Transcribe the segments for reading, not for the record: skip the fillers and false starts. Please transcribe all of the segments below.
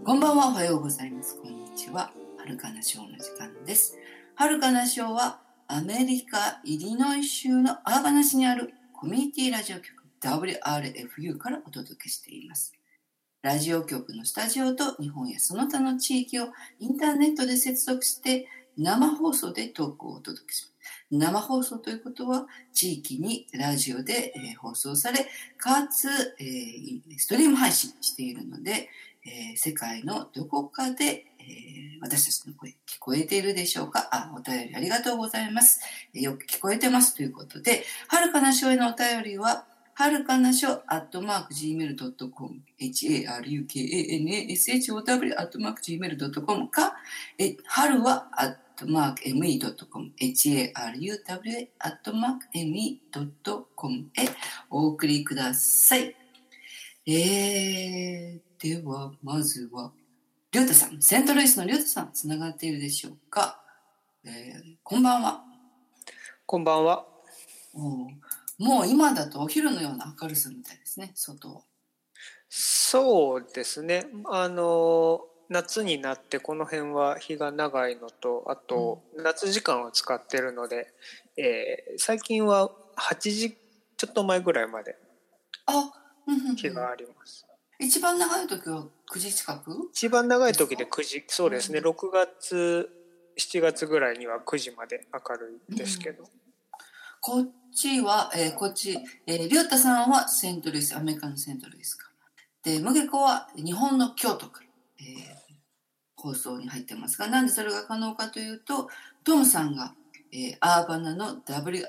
こんばんは、おはようございます。こんにちは。はるかなショーの時間です。はるかなショーはアメリカ・イリノイ州のアーバナ市にあるコミュニティラジオ局 WRFU からお届けしています。ラジオ局のスタジオと日本やその他の地域をインターネットで接続して生放送でトークをお届けします。生放送ということは地域にラジオで、放送されかつ、ストリーム配信しているので、世界のどこかで、私たちの声聞こえているでしょうか。お便りありがとうございます。よく聞こえてますということで、はるかなしょへのお便りははるかなしょ@gmail.com harukanash@gmail.com か、はるは@me.com haruwa@me.com へお送りください。ではまずはりゅうたさん、セントルイスのりゅうたさん、つながっているでしょうか。こんばんは。 こんばんは。 もう今だとお昼のような明るさみたいですね、外は。 そうですね。夏になってこの辺は日が長いのと、あと夏時間を使ってるので、最近は8時ちょっと前ぐらいまで日があります。 一番長い時は9時近く？ 一番長い時で9時、そうですね。6月、7月ぐらいには9時まで明るいですけど。 こっちは、りゅうたさんはセントルイス、アメリカのセントルイスから。で、むげこは日本の京都から、放送に入ってますが、なんでそれが可能かというと、トムさんが、アーバナの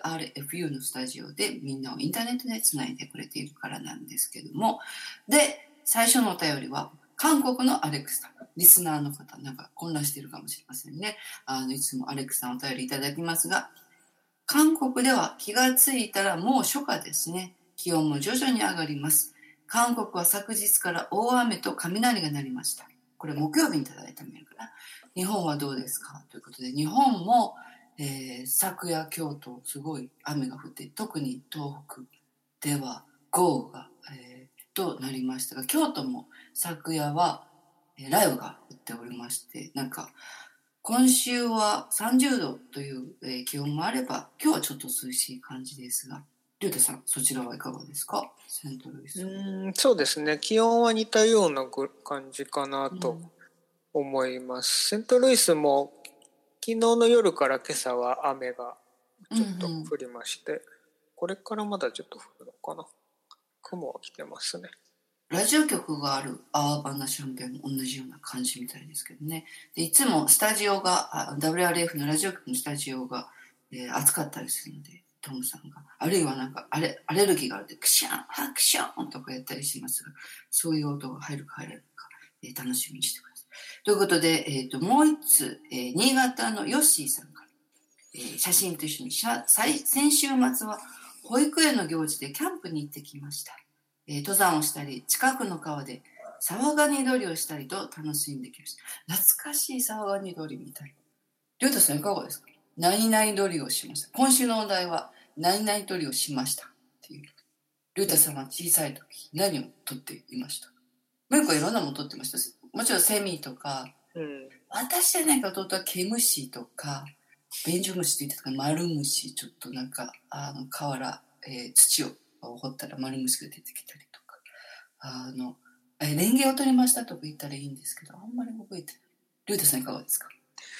WRFU のスタジオでみんなをインターネットでつないでくれているからなんですけども、で、最初のお便りは、韓国のアレックスさん、リスナーの方、なんか混乱しているかもしれませんね。いつもアレックスさんお便りいただきますが、韓国では気がついたらもう初夏ですね。気温も徐々に上がります。韓国は昨日から大雨と雷が鳴りました。これ木曜日にいただいたメールかな。日本はどうですかということで、日本も、昨夜京都すごい雨が降って、特に東北では豪雨が、となりましたが、京都も昨夜は、雷雨が降っておりまして、なんか今週は30度という、気温もあれば、今日はちょっと涼しい感じですが、りゅうたさん、そちらはいかがですか？セントルイス。 そうですね。気温は似たような感じかなと思います。セントルイスも昨日の夜から今朝は雨がちょっと降りまして、これからまだちょっと降るのかな。雲は来てますね。 ラジオ局があるアーバンなシャンペンも同じような感じみたいですけどね。でいつもスタジオが、WRF のラジオ局のスタジオが、暑かったりするので、トムさんが、あるいはなんかアレルギーがあるので、クシャン、ハクションとかやったりしますが、そういう音が入るか入らないか、楽しみにしてください。ということで、もう一つ、新潟のヨッシーさんから、写真と一緒に先週末は保育園の行事でキャンプに行ってきました。登山をしたり近くの川でサワガニ釣りをしたりと楽しんできました。懐かしいサワガニ釣りみたい。りょうたさんいかがですか？何々釣りをしました。今週のお題は何々釣りをしましたっていう。りょうたさんは小さい時何を釣っていました？結構いろんなもの釣ってました。もちろんセミとか、私じゃないかとはケムシとかベンジョムシって言ってたかマルムシ、ちょっとなんか河原、土を掘ったらマルムシが出てきたりとか、レンゲを取りましたとか言ったらいいんですけど、あんまり覚えてない。りゅうたさんいかがですか？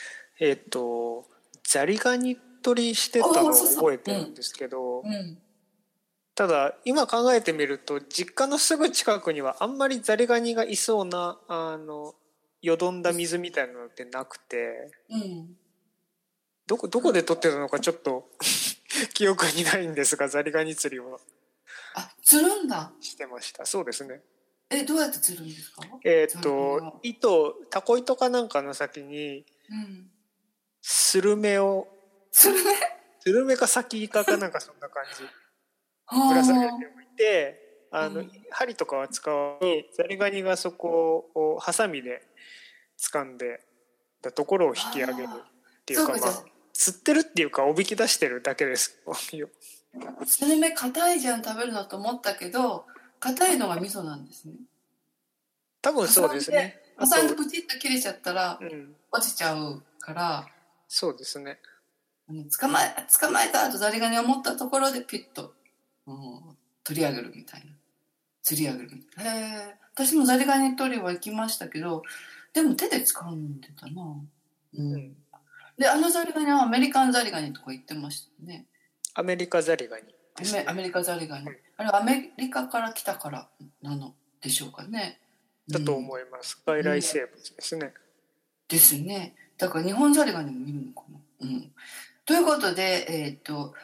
ザリガニ取りしてたのを覚えてるんですけど、ただ今考えてみると実家のすぐ近くにはあんまりザリガニがいそうなよどんだ水みたいなのってなくて、どこで取ってたのかちょっと記憶にないんですが、ザリガニ釣りは釣るんだしてました。そうですね。 どうやって釣るんですか？ タコ糸かなんかの先に、スルメかサキイカかなんかそんな感じぶら下げておいて、針とかは使わずにザリガニがそこをハサミで掴んでたところを引き上げるっていうか、釣ってるっていうかおびき出してるだけです。 スルメ硬いじゃん食べるのと思ったけど、硬いのが味噌なんですね。 多分そうですね。 おさんとプチッと切れちゃったら落ちちゃうから、 そうですね。 捕まえたとザリガニを持ったところでピッと、取り上げるみたいな。釣り上げるみたいな。私もザリガニ取りは行きましたけど、でも手で掴んでたな。で、ザリガニはアメリカンザリガニとか言ってましたね。 アメリカザリガニですね。 アメリカザリガニ。あれはアメリカから来たからなのでしょうかね。 だと思います。外来生物ですね。 ですね。だから日本ザリガニもいるのかな。ということで、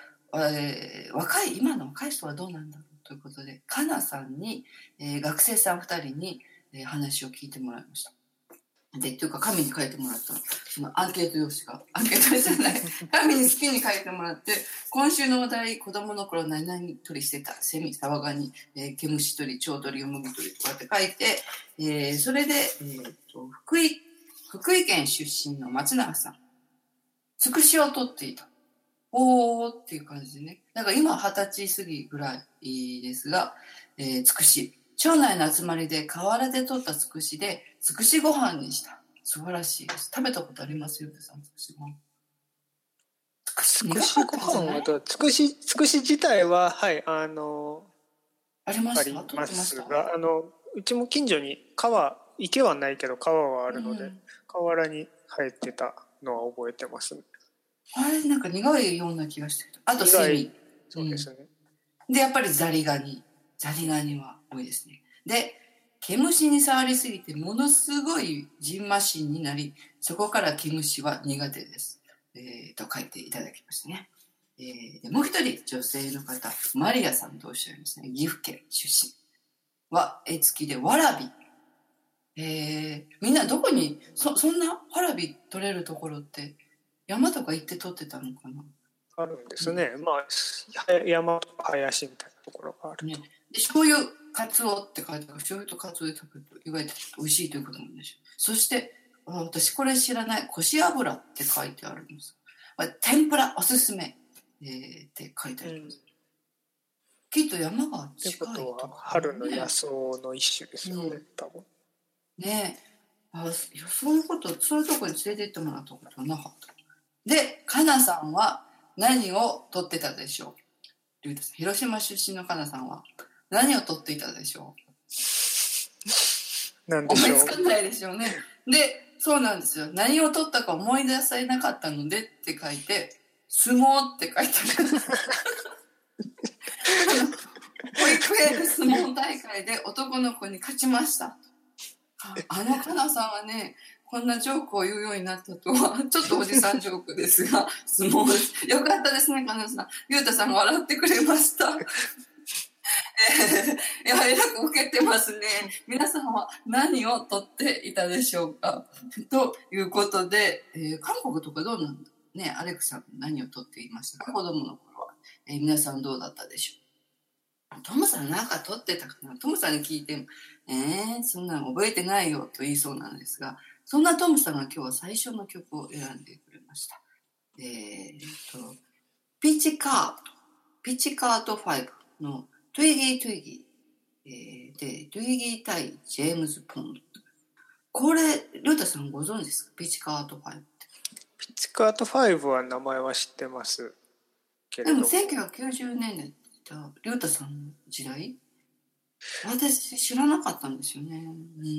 今の若い人はどうなんだろうということで、かなさんに、学生さん2人に、話を聞いてもらいました。というか紙に書いてもらったそのアンケート用紙がアンケートじゃない紙に好きに書いてもらって、今週のお題、子供の頃何々取りしてた、セミ、サワガニ、毛虫取り、蝶取り、ヨモギ取りとかって書いて、それで、福井県出身の松永さん、つくしを取っていた。おーっていう感じでね。だから今20歳過ぎぐらいですが、つくし。町内の集まりで河原で取ったつくしでつくしご飯にした。素晴らしいです。食べたことありますよね、さんつくしご飯。 つくしご飯はつくし自体ははいありますがうちも近所に池はないけど川はあるので、河原に生えてたのは覚えてますね。 あれなんか苦いような気がしてる。あとセミ。 そうですね。 でやっぱりザリガニは多いですね。で、毛虫に触りすぎてものすごいジンマシンになり、そこから毛虫は苦手です。と書いていただきましたね。でもう一人女性の方、マリアさんとおっしゃいますね。岐阜県出身は絵付きでわらび。みんなどこにそんなわらび取れるところって山とか行って取ってたのかな。 あるんですね。まあ山とか林みたいなところがあると。 ね、で醤油カツオって書いてある。醤油とカツオで食べると意外と美味しいということなんでしょう。そして私これ知らない、こし油って書いてあるんです。天ぷらおすすめ、って書いてあります。きっと山が近いということは春の野草の一種ですよね、多分。 ねえ、そういうとこに連れて行ってもらったことはなかった。で、かなさんは何を取ってたでしょう。広島出身のかなさんは何を取っていたでしょう。 なんでしょう。 思いつかないでしょうね。で、そうなんですよ。何を取ったか思い出されなかったのでって書いて、相撲って書いてある。保育園で相撲大会で男の子に勝ちました。かなさんはね、こんなジョークを言うようになったとは、ちょっとおじさんジョークですが、相撲です。よかったですね、かなさん。ゆうたさんが笑ってくれました。いや、えらく受けてますね。皆さんは何を取っていたでしょうか。ということで、韓国とかどうなんだね、アレクさん何を取っていましたか、子供の頃は。皆さんどうだったでしょう。トムさんなんか取ってたかな。トムさんに聞いても、そんなの覚えてないよと言いそうなんですが、そんなトムさんが今日は最初の曲を選んでくれました。ピッチカート5のトゥイギートゥイギー、でトゥイギー対ジェームズ・ポンド。これルータさんご存知ですか、ピッチカート5って。 ピッチカート5は名前は知ってますけれども、 でも1990年代リュウタさんの時代、私知らなかったんですよね。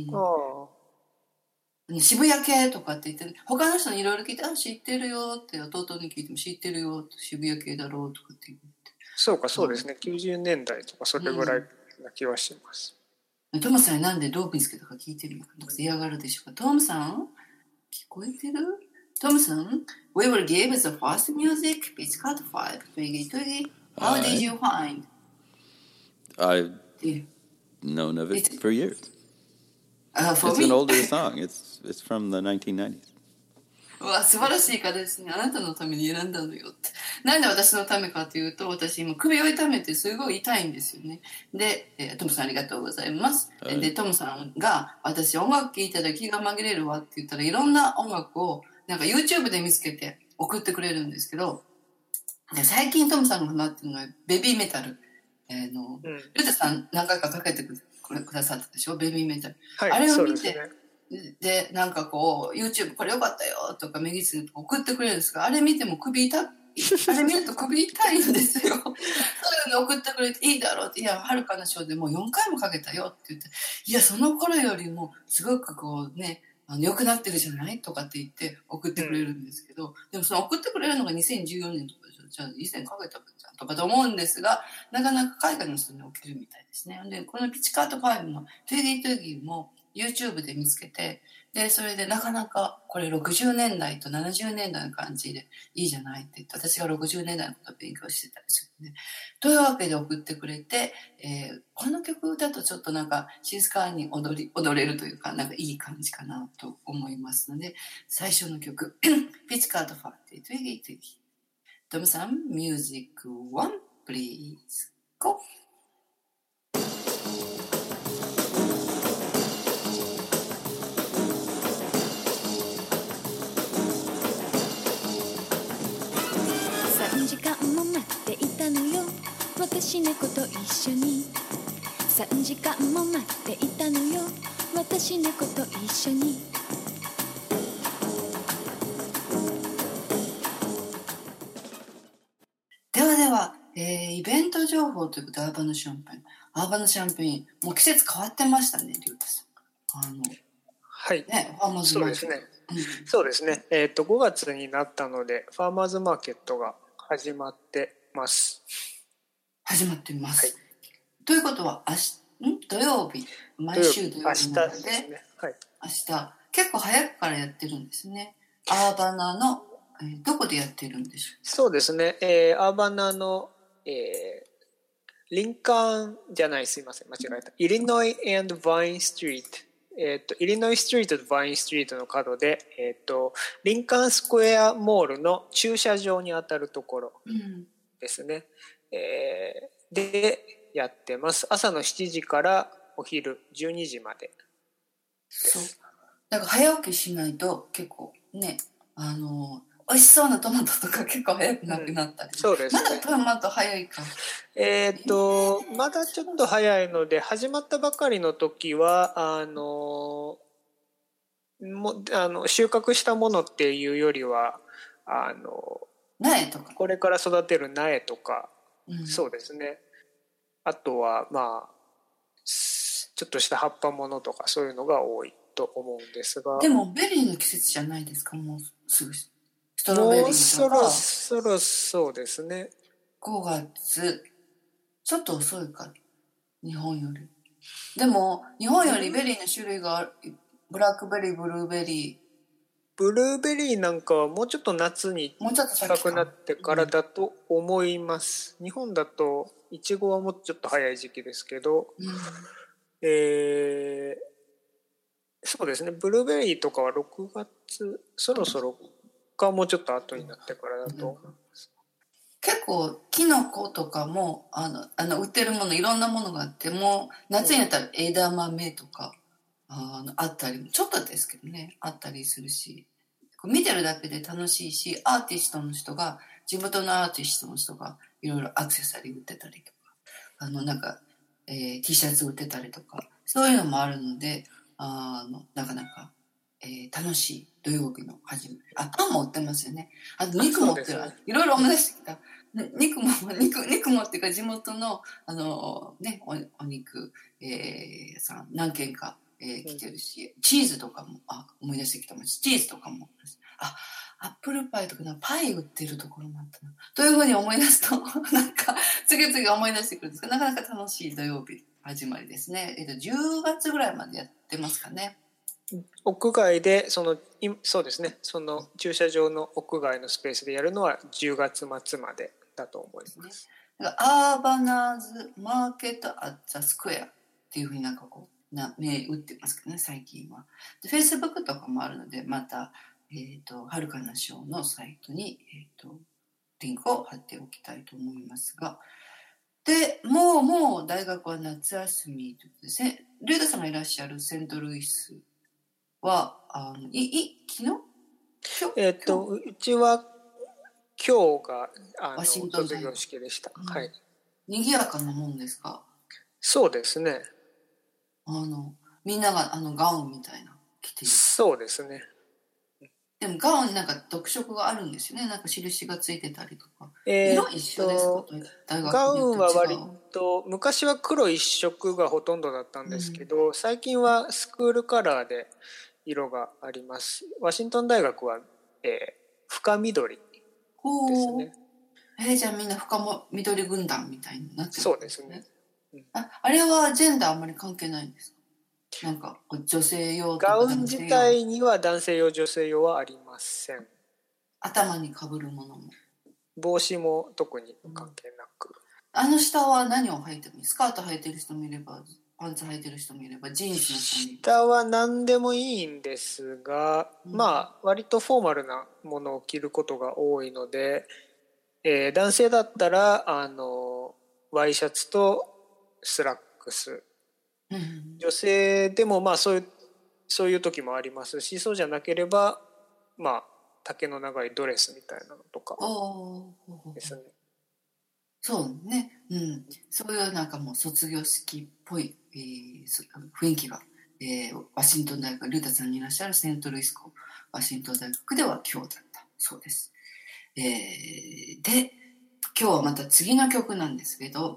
渋谷系とかって言って、他の人にいろいろ聞いて、知ってるよって、弟に聞いても知ってるよ、渋谷系だろうとかって言って。 そうですね、90年代とかそれぐらいな気はします。 トムさんなんでどう見つけたか聞いてるよ。嫌がるでしょうか。トムさん聞こえてる？トムさん We will give the first music, Pitch Cut 5, Twiggy Twiggy. How did you find? I've known of it for years. For it's me? an older song. It's from the 1990s. うわ、素晴らしい歌ですね。あなたのために選んだのよって。なんで私のためかというと、私今首を痛めてすごい痛いんですよね。で、トムさんありがとうございます。で、トムさんが私音楽聴いたら気が紛れるわって言ったら、いろんな音楽をなんか YouTube で見つけて送ってくれるんですけど、で最近トムさんがハマってるのはベビーメタル。ルタさん何回かかけてくださったでしょ、ベビーメタル。 はい、 あれを見て、 で、なんかこう、YouTube これよかったよとか、メギスとか送ってくれるんですが、あれ見ても首痛い。あれ見ると首痛いんですよ。そういうの送ってくれていいだろうって、いや、はるかなショーでもう4回もかけたよって言って、いや、その頃よりもすごくこうね、良くなってるじゃないとかって言って送ってくれるんですけど、でもその送ってくれるのが2014年とかでしょ。じゃあ以前かけたじゃんとかと思うんですが、なかなか海外の人に起きるみたいですね。で、このピチカート5のトゥーギートゥーギーも YouTube で見つけて、で、それでなかなかこれ60年代と70年代の感じでいいじゃないって言って、私が60年代のことを勉強してたりするね。というわけで送ってくれて、この曲だとちょっとなんか静かに踊れるというか、なんかいい感じかなと思いますので、最初の曲、ピチカートファーティー、トゥイギートゥイギー。トムさん、ミュージック1、please go! 3時間も待っていたのよ、私猫と一緒に。3時間も待っていたのよ、私猫と一緒に。 ではでは、イベント情報ということで、アーバナシャンペーン。アーバナシャンペーン、もう季節変わってましたね、リュウタさん。 はい。 ね、ファーマーズマーケット。 そうですね。そうですね。5月になったので、ファーマーズマーケットが始まってます。 始まっています。 はい、 ということは、土曜日、毎週土曜日なので、 明日ですね。はい、 明日、結構早くからやってるんですね。アーバナの、どこでやってるんでしょう？ そうですね。アーバナの、リンカーンじゃない、すいません、間違えた。イリノイ&バインストリート。イリノイストリートとバインストリートの角で、リンカーンスクエアモールの駐車場にあたるところですね。でやってます。朝の7時からお昼12時までです。 だから早起きしないと結構ね、美味しそうなトマトとか結構早くなくなったり、 そうですね。 まだトマト早いか。 まだちょっと早いので、始まったばかりの時は収穫したものっていうよりは苗とか、 これから育てる苗とか、そうですね。あとはまあちょっとした葉っぱものとかそういうのが多いと思うんですが。 でもベリーの季節じゃないですか、もうすぐ。ストロベリーとか。もうそろそうですね。 5月、ちょっと遅いか、日本より。でも日本よりベリーの種類がブラックベリー、ブルーベリー。 ブルーベリーなんかはもうちょっと夏に近くなってからだと思います。日本だとイチゴはもうちょっと早い時期ですけど、そうですね。ブルーベリーとかは6月そろそろかもうちょっと後になってからだと思います。 結構キノコとかも売ってるものいろんなものがあって、もう夏になったら枝豆とかあったり、ちょっとですけどね、あったりするし、見てるだけで楽しいし、アーティストの人が、地元のアーティストの人がいろいろアクセサリー売ってたりとか、なんか、T シャツ売ってたりとか、そういうのもあるので、なかなか、楽しい土曜日の始まり。パンも売ってますよね。あと肉も売ってる。いろいろ思い出してきた。肉もっていうか地元の、お肉、さん何軒か、来てるし、チーズとかも、思い出してきた。チーズとかも。アップルパイとかパイ売ってるところもあったな。というふうに思い出すと、なんか、次々思い出してくるんですけど、なかなか楽しい土曜日始まりですね。10月ぐらいまでやってますかね。 屋外でそうですね、その駐車場の屋外のスペースでやるのは10月末までだと思います。 アーバナーズマーケットアッザスクエアっていうふうになんかこう銘打ってますけどね、最近は。で Facebook とかもあるので、またはるかなショーのサイトに、リンクを貼っておきたいと思いますが、でもう大学は夏休みということで、リュウダさんがいらっしゃるセントルイスは昨日うちは今日がワシントン卒業式でした。はい。 賑やかなもんですか？ そうですね。 みんながガウンみたいな着ている。 そうですね。 でもガウンになんか特色があるんですよね。なんか印がついてたりとか。色一緒ですか？大学ガウンは割とと昔は黒一色がほとんどだったんですけど、最近はスクールカラーで色があります。ワシントン大学は、深緑ですね。 じゃあみんな深緑軍団みたいになってるんですね。 そうですね。 あれはジェンダーあんまり関係ないんですか？なんか女性用とかガウン自体には男性用女性用はありません。 頭にかぶるものも帽子も特に関係なく、 あの下は何を履いてるの？スカート履いてる人もいればパンツ履いてる人もいればジーンズの人もいる。 下は何でもいいんですが、まあ割とフォーマルなものを着ることが多いので、男性だったらワイシャツとスラックス、女性でもまあそういう時もありますし、そうじゃなければまあ丈の長いドレスみたいなのとかですね。 そうね、そういうなんかもう卒業式っぽい、雰囲気が、ワシントン大学、ルータさんにいらっしゃるセントルイス校ワシントン大学では今日だったそうです。で今日はまた次の曲なんですけど、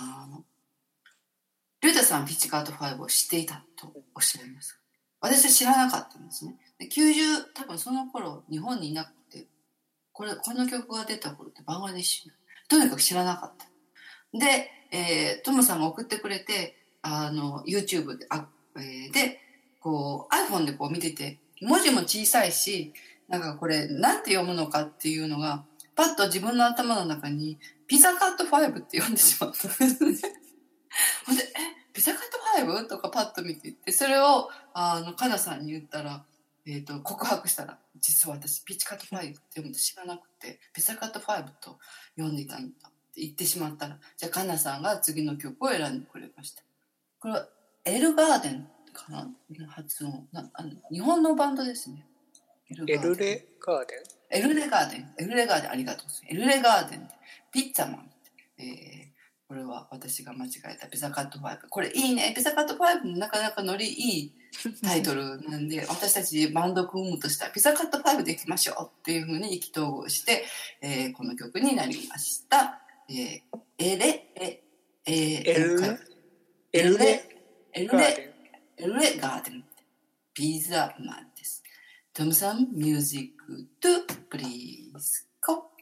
ルータさんピッチカート5を知っていたとおっしゃいます。私は知らなかったんですね。で多分その頃日本にいなくて、この曲が出た頃ってバングラデシュ、とにかく知らなかった。で、トムさんが送ってくれてYouTube でこう iPhone でこう見てて、文字も小さいし、なんかこれなんて読むのかっていうのがパッと自分の頭の中にピザカット5って読んでしまったんですね。ほんでピザカット 5? とかパッと見ていって、それをカナさんに言ったら、告白したら、実は私ピッチカット5って読むと知らなくてピザカット5と読んでいたんだって言ってしまったら、じゃあカナさんが次の曲を選んでくれました。これはエルガーデンかな、発音日本のバンドですね。 エルレガーデンエルレガーデン、ありがとうございます。エルレガーデン、ピッツァマン、これは私が間違えたピザカット5。これいいね。ピザカット5もなかなかノリいいタイトルなんで、私たちバンド組むとしたらピザカット5でいきましょうっていう風に意気投合して、この曲になりました。エルレガーデン、ピザマンです。トムさん、ミュージックとプリーズゴー。